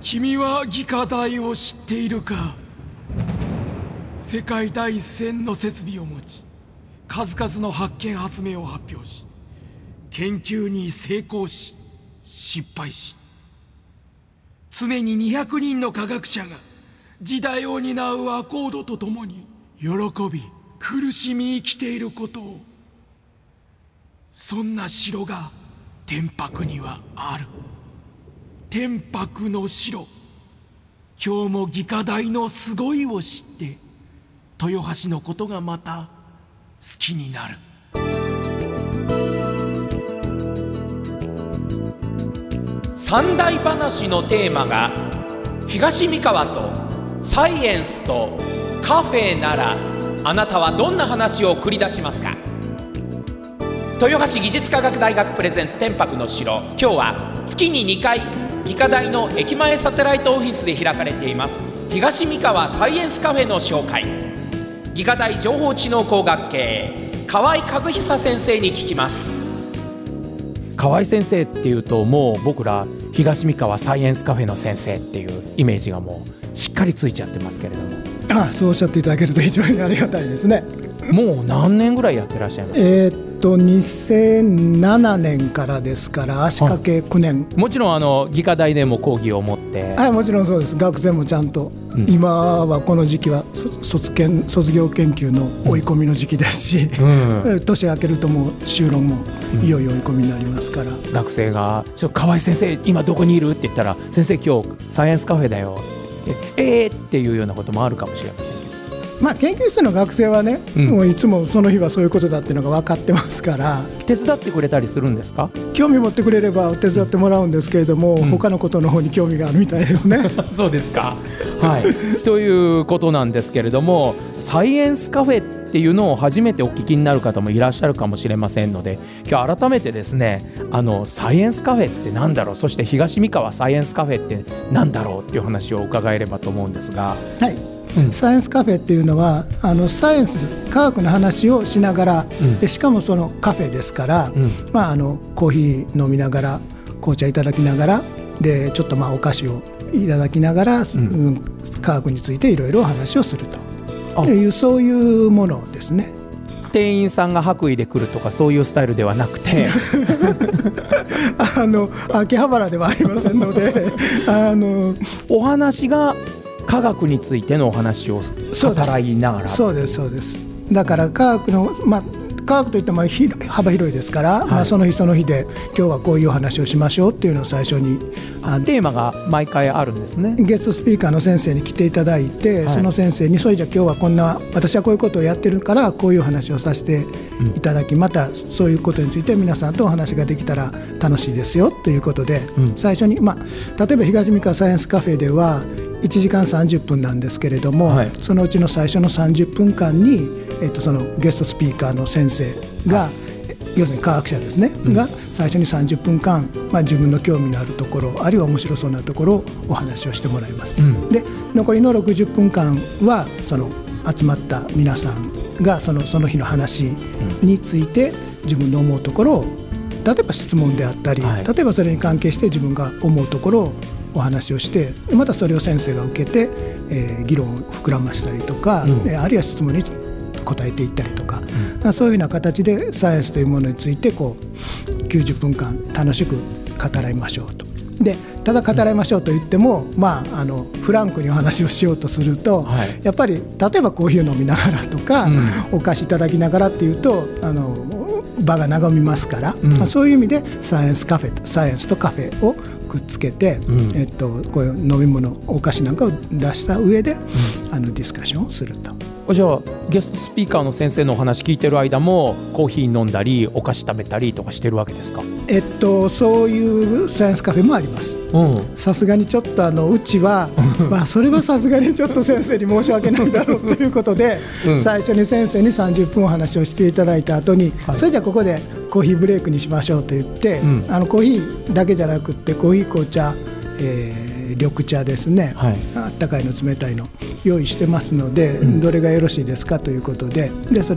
君は技科大を知っているか。世界第一線の設備を持ち、数々の発見発明を発表し、研究に成功し失敗し、常に200人の科学者が時代を担うアコードとともに喜び苦しみ生きていることを、そんな城が天白にはある。天白の城。今日も技科大のすごいを知って豊橋のことがまた好きになる。 三大話のテーマが東三河とサイエンスとカフェなら、あなたはどんな話を繰り出しますか。豊橋技術科学大学プレゼンツ天白の城。今日は月に2回技科大の駅前サテライトオフィスで開かれています東三河サイエンスカフェの紹介。技科大情報知能工学系河合和久先生に聞きます。 河合先生っていうと、もう僕ら東三河サイエンスカフェの先生っていうイメージがもうしっかりついちゃってますけれども。 そうおっしゃっていただけると非常にありがたいですね。 もう何年ぐらいやってらっしゃいます？ 2007年からですから足掛け9年。 もちろん技科大でも講義を持って。 もちろんそうです。学生もちゃんと、今はこの時期は卒業研究の追い込みの時期ですし、年明けるともう修論もいよいよ追い込みになりますから、 学生が河合先生今どこにいるって言ったら、先生今日サイエンスカフェだよっていうようなこともあるかもしれませんけど、 研究室の学生はね、もういつもその日はそういうことだっていうのが分かってますから。 手伝ってくれたりするんですか？ 興味持ってくれれば手伝ってもらうんですけれども、他のことの方に興味があるみたいですね。 そうですか。ということなんですけれども、サイエンスカフェっていうのを初めてお聞きになる方もいらっしゃるかもしれませんので、今日改めてですね、サイエンスカフェってなんだろう、そして東三河サイエンスカフェってなんだろうっていう話を伺えればと思うんですが。 サイエンスカフェっていうのはサイエンス科学の話をしながら、でしかもそのカフェですから、コーヒー飲みながら紅茶いただきながらで、ちょっとお菓子をいただきながら、科学についていろいろお話をするという、そういうものですね。 店員さんが白衣で来るとかそういうスタイルではなくて秋葉原ではありませんのでお話が科学についてのお話を語らいながら。 そうです。だから科学の、科学といっても幅広いですから、その日その日で今日はこういうお話をしましょうっていうのを最初にテーマが毎回あるんですね。 ゲストスピーカーの先生に来ていただいて、その先生にそれじゃ今日は私はこういうことをやってるからこういう話をさせていただき、またそういうことについて皆さんとお話ができたら楽しいですよということで、最初に、例えば東三河サイエンスカフェでは1時間30分なんですけれども、そのうちの最初の30分間に、そのゲストスピーカーの先生が、要するに科学者ですね、が最初に30分間、自分の興味のあるところ、あるいは面白そうなところをお話をしてもらいます。で残りの60分間はその集まった皆さんがその日の話について自分の思うところを、例えば質問であったり、例えばそれに関係して自分が思うところをお話をして、またそれを先生が受けて、議論を膨らましたりとか、あるいは質問に答えていったりとか、そういうような形でサイエンスというものについて90分間楽しく語らいましょうと。でただ語らいましょうと言っても、フランクにお話をしようとすると、やっぱり例えばコーヒーを飲みながらとか、お菓子いただきながらっていうと場が和みますから、そういう意味でサイエンスとカフェをくっつけて、こういう飲み物お菓子なんかを出した上で、ディスカッションをすると。 じゃあゲストスピーカーの先生のお話聞いてる間もコーヒー飲んだりお菓子食べたりとかしてるわけですか？ そういうサイエンスカフェもあります。さすがにちょっとうちはそれはさすがにちょっと先生に申し訳ないだろうということで、最初に先生に30分お話をしていただいた後に、それじゃあここでコーヒーブレイクにしましょうと言って、コーヒーだけじゃなくってコーヒー紅茶、緑茶ですね、あったかいの冷たいの用意してますので、どれがよろしいですかということで、それを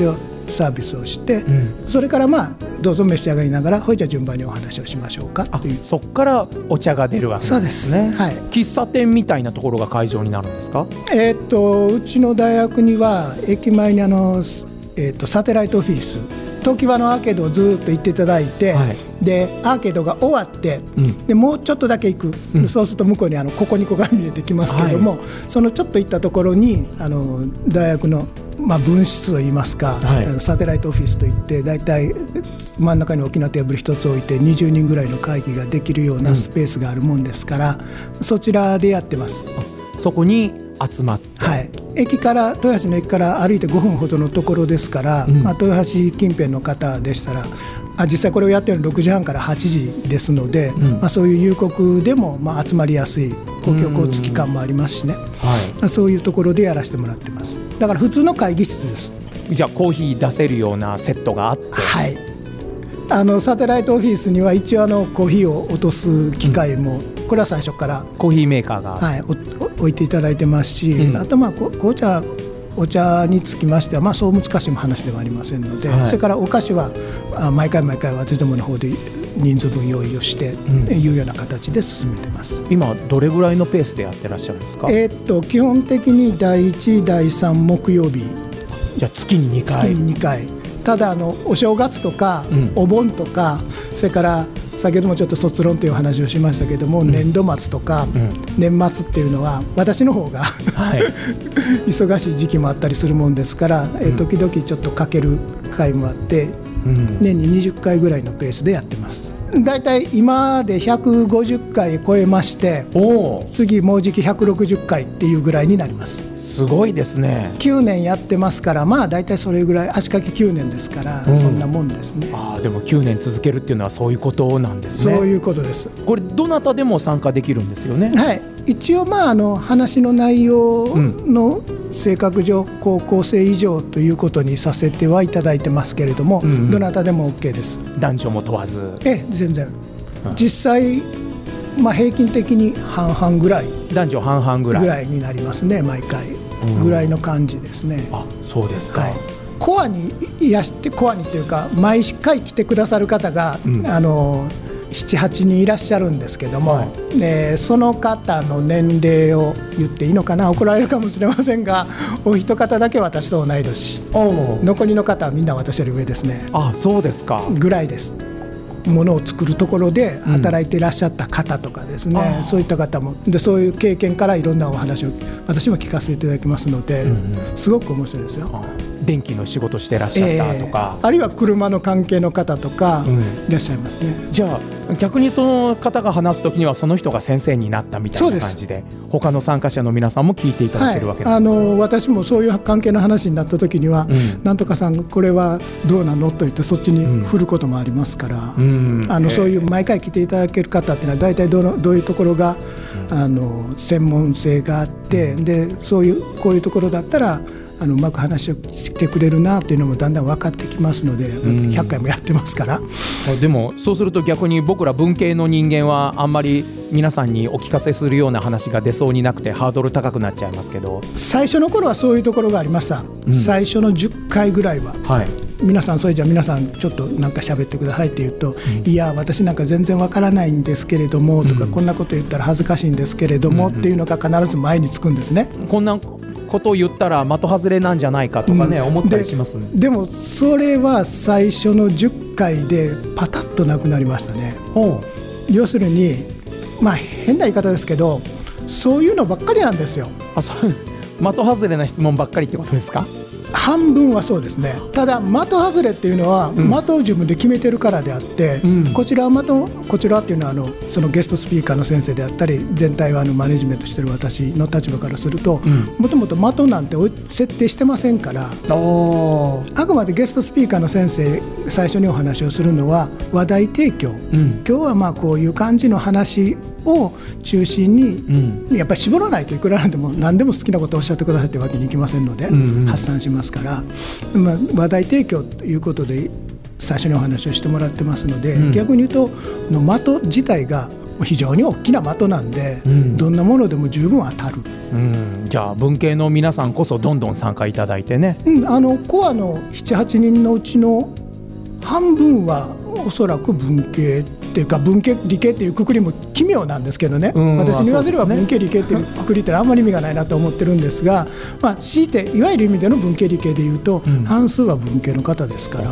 サービスをして、それからどうぞ召し上がりながら、ほいじゃ順番にお話をしましょうかという。 そこからお茶が出るわけなんですね。 そうです、はい、 喫茶店みたいなところが会場になるんですか？ うちの大学には駅前にサテライトオフィス、常盤のアーケードをずっと行っていただいて、でアーケードが終わって、でもうちょっとだけ行く、そうすると向こうにここにこが見えてきますけども、そのちょっと行ったところに大学の分室といいますか、サテライトオフィスといって、だいたい真ん中に大きなテーブル一つ置いて20人ぐらいの会議ができるようなスペースがあるもんですから、そちらでやってます。 そこに集まって、 豊橋の駅から歩いて5分ほどのところですから、豊橋近辺の方でしたら、実際これをやっているの6時半から8時ですので、そういう夕刻でも集まりやすい公共交通機関もありますしね、そういうところでやらせてもらってます。だから普通の会議室です。 じゃあコーヒー出せるようなセットがあって、 サテライトオフィスには一応コーヒーを落とす機械も、これは最初からコーヒーメーカーが、 置いていただいてますし、あとお茶につきましては、そう難しい話ではありませんので、それからお菓子は毎回私どもの方で人数分用意をしていうような形で進めてます。 今どれぐらいのペースでやってらっしゃるんですか？ 基本的に第1、第3木曜日、 じゃあ月に2回。 ただお正月とか、お盆とか、それから先ほどもちょっと卒論という話をしましたけども、年度末とか、年末っていうのは私の方が忙しい時期もあったりするもんですから、時々ちょっとかける回もあって、年に20回ぐらいのペースでやってます。だいたい今で150回超えまして、次もうじき160回っていうぐらいになります。 すごいですね。 9年やってますから、だいたいそれぐらい、足掛け9年ですから、そんなもんですね。 でも9年続けるっていうのはそういうことなんですね。 そういうことです。 これどなたでも参加できるんですよね？ 一応話の内容の性格上、高校生以上ということにさせてはいただいてますけれども、どなたでも OK です。 男女も問わず。 全然、実際平均的に半々ぐらい、 男女半々ぐらいになりますね。毎回ぐらいの感じですね。 そうですか。 コアにいらしてコアにというか、毎回来てくださる方が、7、8人いらっしゃるんですけども、その方の年齢を言っていいのかな、怒られるかもしれませんが、お一方だけ私と同い年、残りの方はみんな私より上ですね。 そうですか。 ぐらいです。ものを作るところで働いていらっしゃった方とかですね、そういった方もで、そういう経験からいろんなお話を私も聞かせていただきますので、すごく面白いですよ。 電気の仕事してらっしゃったとか、 あるいは車の関係の方とかいらっしゃいますね。 じゃあ逆にその方が話すときにはその人が先生になったみたいな感じで、他の参加者の皆さんも聞いていただけるわけですね。 私もそういう関係の話になったときには、なんとかさんこれはどうなのと言ってそっちに振ることもありますから、そういう毎回来ていただける方っていうのは大体どういうところが専門性があって、でこういうところだったらうまく話をしてくれるなっていうのもだんだん分かってきますので、100回もやってますから。 でもそうすると逆に僕ら文系の人間はあんまり皆さんにお聞かせするような話が出そうになくてハードル高くなっちゃいますけど、 最初の頃はそういうところがありました。最初の10回ぐらいは、皆さんそれじゃあ皆さんちょっとなんか喋ってくださいって言うと、いや私なんか全然わからないんですけれどもとか、こんなこと言ったら恥ずかしいんですけれどもっていうのが必ず前につくんですね。 こんなことを言ったら的外れなんじゃないかとかね、思ったりしますね。 でもそれは最初の10回でパタッとなくなりましたね。要するに変な言い方ですけど、そういうのばっかりなんですよ。 的外れな質問ばっかりってことですか？ 半分はそうですね。ただ的外れっていうのは、的を自分で決めてるからであって、こちらっていうのはそのゲストスピーカーの先生であったり、全体はマネジメントしてる私の立場からすると、もともと的なんて設定してませんから、あくまでゲストスピーカーの先生最初にお話をするのは話題提供、今日はこういう感じの話を中心に、やっぱり絞らないといくらなんでも何でも好きなことをおっしゃってくださいってわけにいきませんので、発散しますから、話題提供ということで最初にお話をしてもらってますので、逆に言うと的自体が非常に大きな的なんで、どんなものでも十分当たる。 じゃあ文系の皆さんこそどんどん参加いただいてね。 コアの 7,8 人のうちの半分はおそらく文系っていうか、文系理系っていうくくりも奇妙なんですけどね、私に言わせれば文系理系っていうくくりってあんまり意味がないなと思ってるんですが、強いていわゆる意味での文系理系でいうと、半数は文系の方ですから、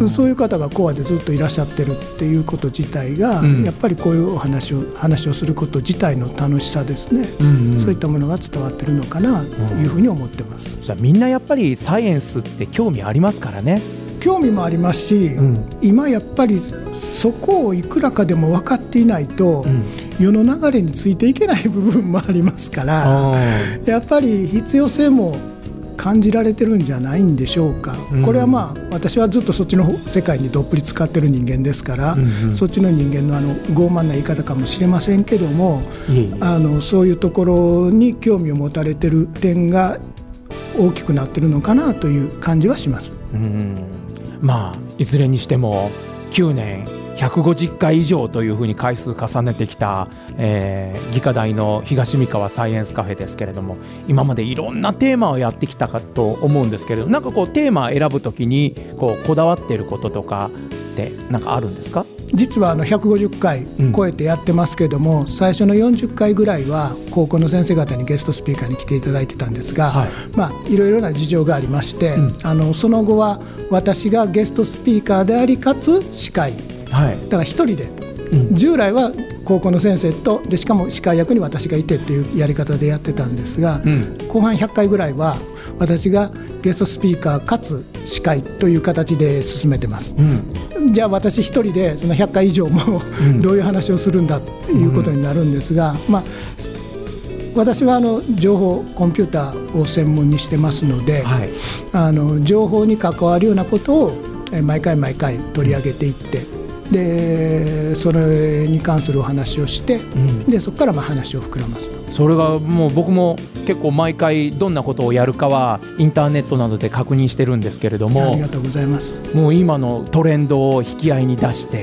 そういう方がコアでずっといらっしゃってるっていうこと自体が、やっぱりこういう話をすること自体の楽しさですね、そういったものが伝わってるのかなというふうに思ってます。 じゃあみんなやっぱりサイエンスって興味ありますからね。 興味もありますし、今やっぱりそこをいくらかでも分かっていないと、世の流れについていけない部分もありますから、やっぱり必要性も感じられてるんじゃないんでしょうか。これは私はずっとそっちの世界にどっぷり使ってる人間ですから、そっちの人間の傲慢な言い方かもしれませんけども、そういうところに興味を持たれてる点が大きくなってるのかなという感じはします。 いずれにしても9年150回以上というふうに回数重ねてきた、技科大の東三河サイエンスカフェですけれども、今までいろんなテーマをやってきたかと思うんですけれど、なんかこうテーマを選ぶときにこだわっていることとかってなんかあるんですか？ 実は150回超えてやってますけども、最初の40回ぐらいは高校の先生方にゲストスピーカーに来ていただいてたんですが、いろいろな事情がありまして、その後は私がゲストスピーカーでありかつ司会、だから一人で、従来は高校の先生とでしかも司会役に私がいてっていうやり方でやってたんですが、後半100回ぐらいは私がゲストスピーカーかつ司会という形で進めてます。じゃあ私一人でその100回以上もどういう話をするんだということになるんですが、私は情報コンピューターを専門にしてますので、情報に関わるようなことを毎回取り上げていって、でそれに関するお話をして、でそこから話を膨らますと。 それがもう僕も結構毎回どんなことをやるかはインターネットなどで確認してるんですけれども、 ありがとうございます。 もう今のトレンドを引き合いに出して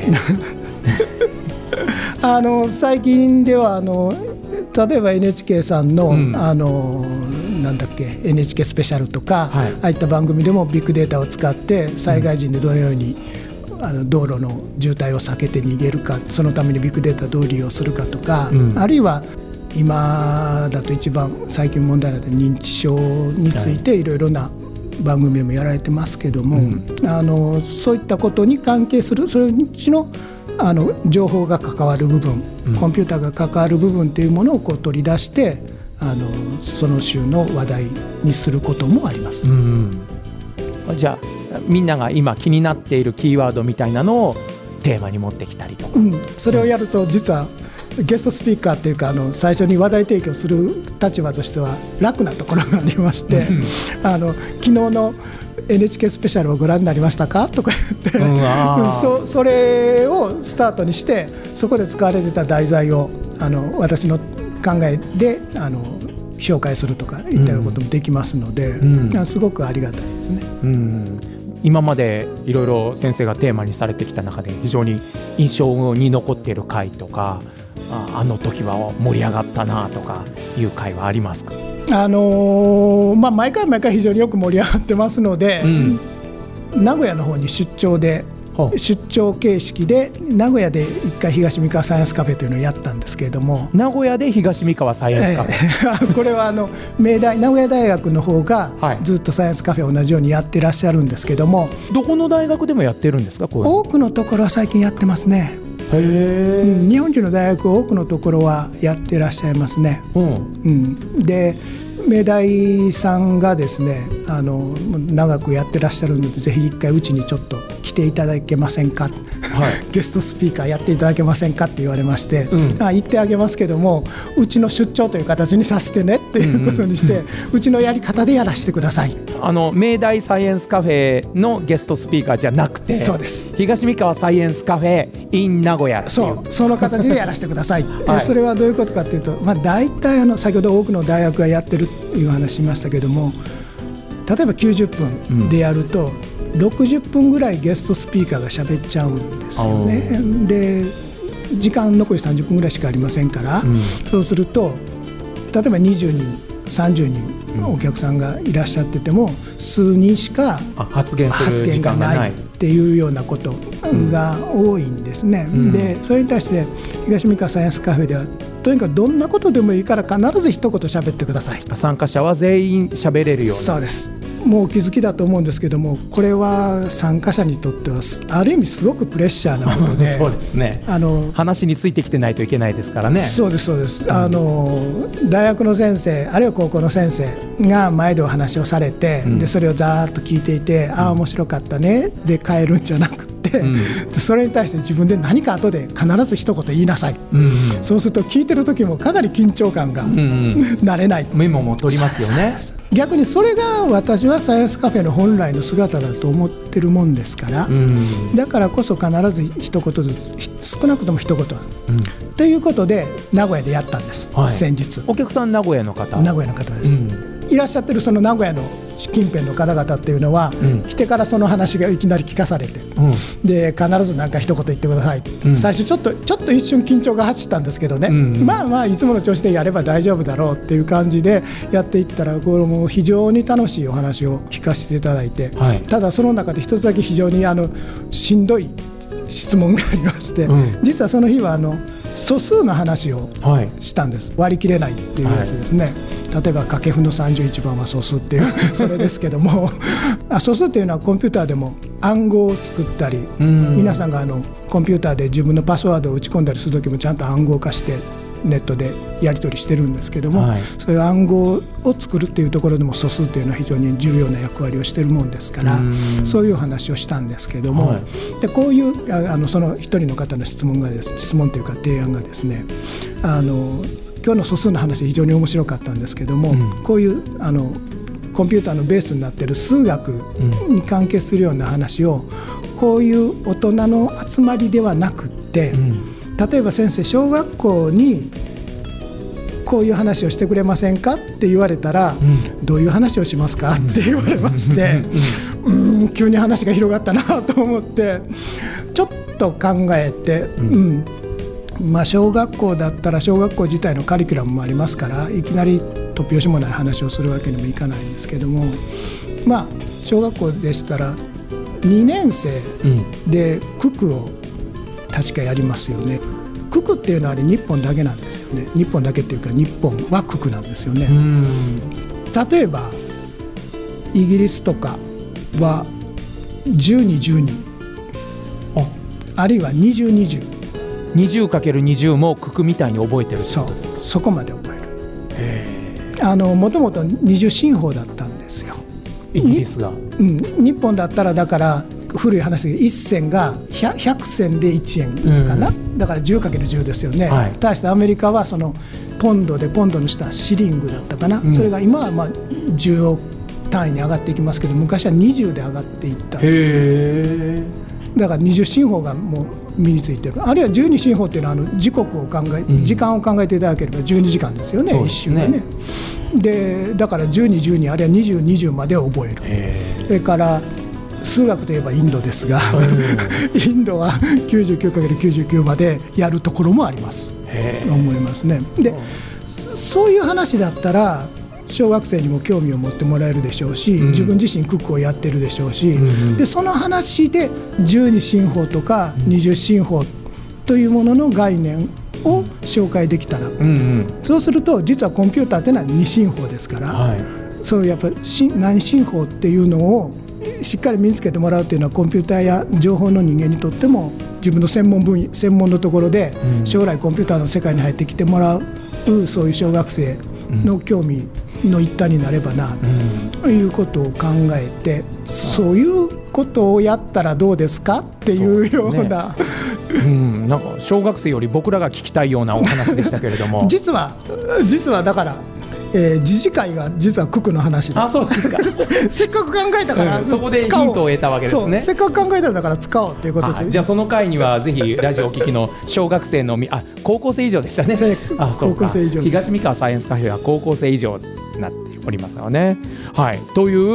最近では例えば NHK さんの、なんだっけ NHK スペシャルとか、ああいった番組でもビッグデータを使って災害時にどのように道路の渋滞を避けて逃げるか、そのためにビッグデータどう利用するかとか、あるいは今だと一番最近問題になって認知症についていろいろな番組もやられてますけども、そういったことに関係するそれうちの情報が関わる部分、コンピューターが関わる部分というものを取り出してその週の話題にすることもあります。 じゃあみんなが今気になっているキーワードみたいなのをテーマに持ってきたりとか、 それをやると実はゲストスピーカーっていうか最初に話題提供する立場としては楽なところがありまして昨日の NHK スペシャルをご覧になりましたかとか言って、それをスタートにしてそこで使われてた題材を私の考えで紹介するとかいったようなこともできますので、すごくありがたいですね。 今までいろいろ先生がテーマにされてきた中で非常に印象に残っている回とか、あの時は盛り上がったなとかいう回はありますか？毎回非常によく盛り上がってますので、名古屋の方に出張形式で名古屋で一回東三河サイエンスカフェというのをやったんですけれども、 名古屋で東三河サイエンスカフェ、 これは名古屋大学の方がずっとサイエンスカフェを同じようにやってらっしゃるんですけども、 どこの大学でもやってるんですか？ 多くのところは最近やってますね。日本中の大学多くのところはやってらっしゃいますね。で明大さんがですね長くやってらっしゃるので、ぜひ一回うちにちょっと来ていただけませんか、ゲストスピーカーやっていただけませんかって言われまして、言ってあげますけども、うちの出張という形にさせてねっていうことにして、うちのやり方でやらせてください。 明大サイエンスカフェのゲストスピーカーじゃなくて、 そうです、 東三河サイエンスカフェ in 名古屋っていう、 その形でやらせてください、それはどういうことかというと、大体先ほど多くの大学がやってるという話しましたけども、例えば90分でやると、60分ぐらいゲストスピーカーが喋っちゃうんですよね。で時間残り30分ぐらいしかありませんから、そうすると例えば20人30人お客さんがいらっしゃってても数人しか発言がないっていうようなことが多いんですね。でそれに対して東三河サイエンスカフェではとにかくどんなことでもいいから必ず一言喋ってください。 参加者は全員喋れるような。 そうです。もうお気づきだと思うんですけども、これは参加者にとってはある意味すごくプレッシャーなことでそうですね、話についてきてないといけないですからね。 そうですそうです。大学の先生あるいは高校の先生が前でお話をされて、でそれをざーっと聞いていて、ああ面白かったねで帰るんじゃなくて、それに対して自分で何か後で必ず一言言いなさい、そうすると聞いてる時もかなり緊張感が慣れない、 メモも取りますよね。 逆にそれが私はサイエンスカフェの本来の姿だと思ってるもんですから、だからこそ必ず一言ずつ少なくとも一言は、ということで名古屋でやったんです、先日。お客さん名古屋の方？ 名古屋の方です、いらっしゃってるその名古屋の近辺の方々っていうのは、来てからその話がいきなり聞かされて、で必ず何か一言言ってください、最初ちょっと一瞬緊張が走ったんですけどね、まあまあいつもの調子でやれば大丈夫だろうっていう感じでやっていったら、これも非常に楽しいお話を聞かせていただいて、ただその中で一つだけ非常にしんどい質問がありまして、実はその日は素数の話をしたんです、割り切れないっていうやつですね、例えば掛布の31番は素数っていうそれですけども素数っていうのはコンピューターでも暗号を作ったり、皆さんがコンピューターで自分のパスワードを打ち込んだりする時もちゃんと暗号化してネットでやり取りしてるんですけども、そういう暗号を作るっていうところでも素数っていうのは非常に重要な役割をしてるもんですから、そういう話をしたんですけども、でこういうその一人の方の質問というか提案がですね、今日の素数の話非常に面白かったんですけども、こういうコンピューターのベースになっている数学に関係するような話を、こういう大人の集まりではなくって、例えば先生小学校にこういう話をしてくれませんかって言われたら、どういう話をしますかって言われまして急に話が広がったなと思ってちょっと考えて、小学校だったら小学校自体のカリキュラムもありますから、いきなり突拍子もない話をするわけにもいかないんですけども、小学校でしたら2年生で九九を確かやりますよね。九九っていうのはあれ日本だけなんですよね。日本だけっていうか日本は九九なんですよね。例えばイギリスとかは1212、あるいは2020、 20×20 も九九みたいに覚えてるってことですか？ そこまで覚える。もともと二重進法だったんですよ、 イギリスが。 日本だったらだから古い話で1銭が 100銭で1円かな、だから 10×10 ですよね、対してアメリカはそのポンドの下シリングだったかな、それが今は10億単位に上がっていきますけど、昔は20で上がっていったんですよ。だから20進法がもう身についてる。あるいは12進法っていうのは時間を考えていただければ12時間ですよね、1週でね。でだから12、12あるいは20、20まで覚える。それから数学といえばインドですがインドは 99×99 までやるところもあります思いますね。でそういう話だったら小学生にも興味を持ってもらえるでしょうし、自分自身九九をやってるでしょうし、でその話で12進法とか20進法というものの概念を紹介できたら、そうすると実はコンピューターっていうのは2進法ですから、それやっぱり何進法っていうのをしっかり身につけてもらうというのはコンピューターや情報の人間にとっても自分の専門のところで将来コンピューターの世界に入ってきてもらう、そういう小学生の興味の一端になればなということを考えて、そういうことをやったらどうですかっていうような、 なんか小学生より僕らが聞きたいようなお話でしたけれども実はだから自治会が実は九九の話で、 そうですかせっかく考えたから、 そこでヒントを得たわけですね。 せっかく考えたんだから使おうということで、 じゃあその回にはぜひラジオを聞きの小学生の高校生以上でしたねそうか、東三河サイエンスカフェは高校生以上になっておりますよね。という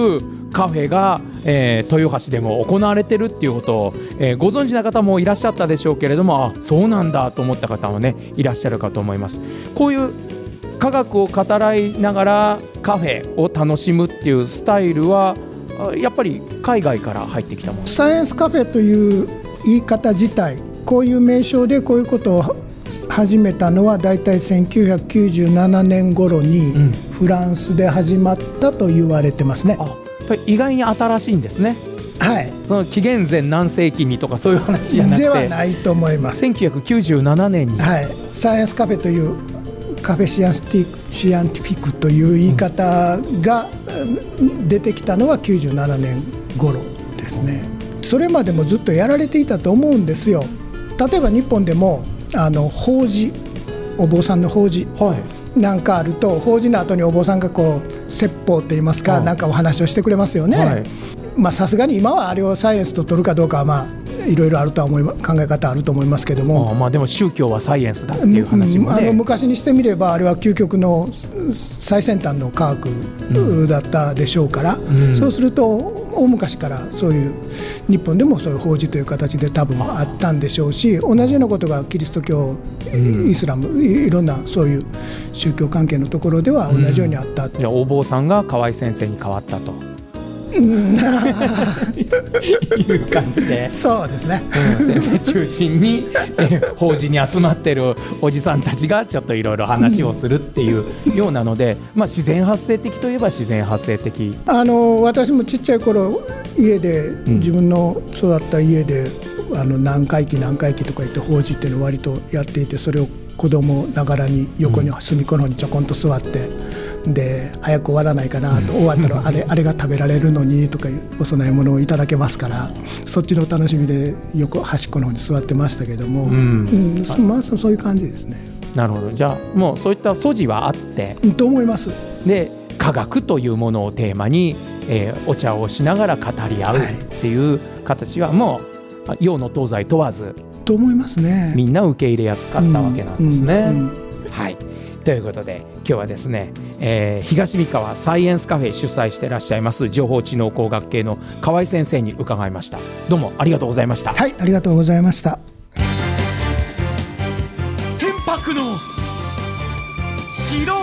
カフェが、豊橋でも行われてるっていうことを、ご存知な方もいらっしゃったでしょうけれども、あ、そうなんだと思った方もねいらっしゃるかと思います。こういう科学を語らいながらカフェを楽しむっていうスタイルはやっぱり海外から入ってきたもの。 サイエンスカフェという言い方自体、こういう名称でこういうことを始めたのはだいたい1997年頃にフランスで始まったと言われてますね。 あ、やっぱり意外に新しいんですね。 はい、 その紀元前何世紀にとかそういう話じゃなくてではないと思います。 1997年に、 はい、サイエンスカフェというカフェシアンティフィックという言い方が出てきたのは97年頃ですね。それまでもずっとやられていたと思うんですよ。例えば日本でも法事、お坊さんの法事なんかあると、法事の後にお坊さんがこう説法って言いますか、なんかお話をしてくれますよね。はい、まあさすがに今はあれをサイエンスと取るかどうかはまあいろいろあるとは考え方あると思いますけども、 まあでも宗教はサイエンスだっていう話もね、 昔にしてみればあれは究極の最先端の科学だったでしょうから、そうすると大昔からそういう日本でもそういう法事という形で多分あったんでしょうし、同じようなことがキリスト教、イスラム、いろんなそういう宗教関係のところでは同じようにあった。 いや、お坊さんが河合先生に変わったという感じで、 そうですね、 先生中心に法事に集まってるおじさんたちがちょっといろいろ話をするっていうようなので、まあ、自然発生的といえば自然発生的。 私もちっちゃい頃家で、自分の育った家で何回忌何回忌とか言って法事っていうのを割とやっていて、それを子供ながらに横に隅っこの方にちょこんと座って、で早く終わらないかなと、終わったらあれが食べられるのにとかいうお供え物をいただけますから、そっちの楽しみで横端っこの方に座ってましたけども、まあそういう感じですね。 なるほど。じゃあもうそういった素地はあってと思います。 で、科学というものをテーマに、お茶をしながら語り合うっていう形はもう洋の東西問わずと思いますね。 みんな受け入れやすかったわけなんですね。はい、ということで今日はですね、東三河サイエンスカフェ主催していらっしゃいます情報知能工学系の河合先生に伺いました。どうもありがとうございました。 はい、ありがとうございました。 天白の城。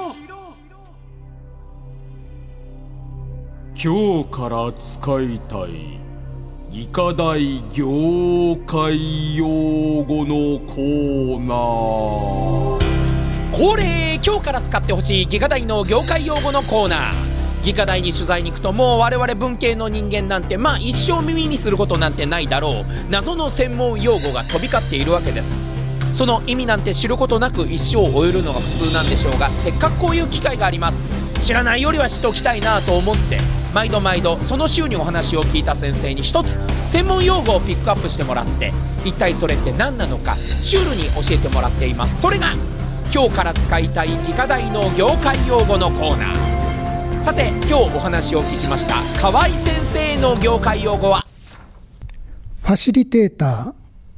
今日から使いたい技科大業界用語のコーナー。 恒例、今日から使ってほしい技科大の業界用語のコーナー。技科大に取材に行くと、もう我々文系の人間なんてまあ一生耳にすることなんてないだろう謎の専門用語が飛び交っているわけです。その意味なんて知ることなく一生を終えるのが普通なんでしょうが、せっかくこういう機会があります。知らないよりは知っておきたいなと思って、毎度その週にお話を聞いた先生に一つ専門用語をピックアップしてもらって、一体それって何なのかシュールに教えてもらっています。それが今日から使いたい技科大の業界用語のコーナー。さて今日お話を聞きました河合先生の業界用語はファシリテータ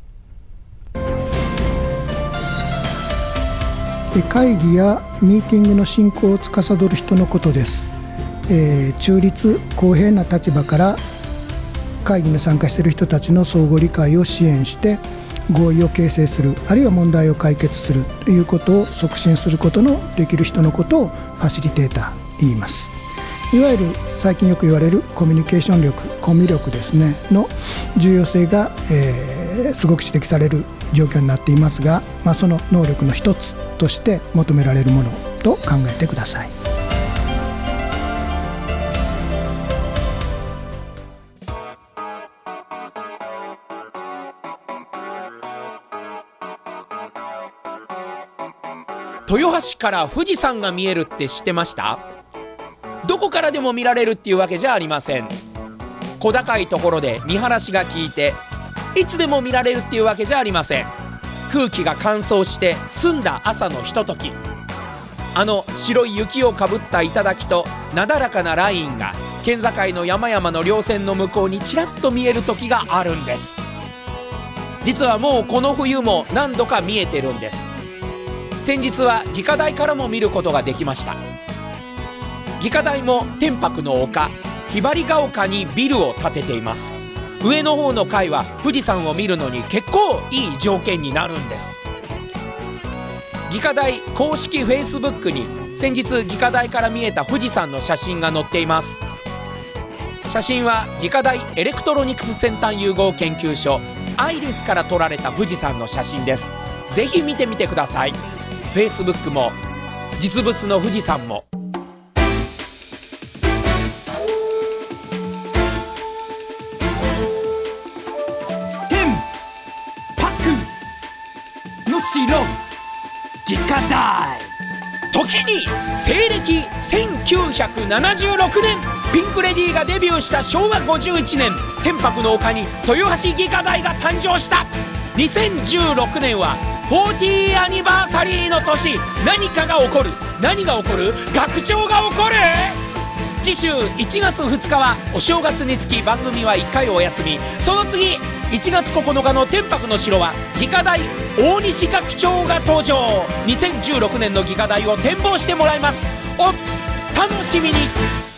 ー、会議やミーティングの進行を司る人のことです。中立公平な立場から会議に参加している人たちの相互理解を支援して合意を形成する、あるいは問題を解決するということを促進することのできる人のことをファシリテーターと言います。いわゆる最近よく言われるコミュニケーション力、コミュ力ですねの重要性が、すごく指摘される状況になっていますが、その能力の一つとして求められるものと考えてください。 豊橋から富士山が見えるって知ってました？どこからでも見られるっていうわけじゃありません。小高いところで見晴らしが効いていつでも見られるっていうわけじゃありません。空気が乾燥して澄んだ朝のひととき、白い雪をかぶった頂となだらかなラインが県境の山々の稜線の向こうにちらっと見える時があるんです。実はもうこの冬も何度か見えてるんです。先日は技科大からも見ることができました。技科大も天白の丘、 ひばりが丘にビルを建てています。上の方の階は富士山を見るのに結構いい条件になるんです。技科大公式 Facebook に先日技科大から見えた富士山の写真が載っています。写真は技科大エレクトロニクス先端融合研究所アイリスから撮られた富士山の写真です。ぜひ見てみてください。 Facebook も実物の富士山も。 天白の城技科大。 時に西暦1976年ピンク・レディーがデビューした昭和51年、天白の丘に豊橋技科大が誕生した。2016年は40アニバーサリーの年。何かが起こる。何が起こる？学長が起こる。次週1月2日はお正月につき番組は1回お休み。その次1月9日の天白の城は技科大大西学長が登場。2016年の技科大を展望してもらいます。お楽しみに。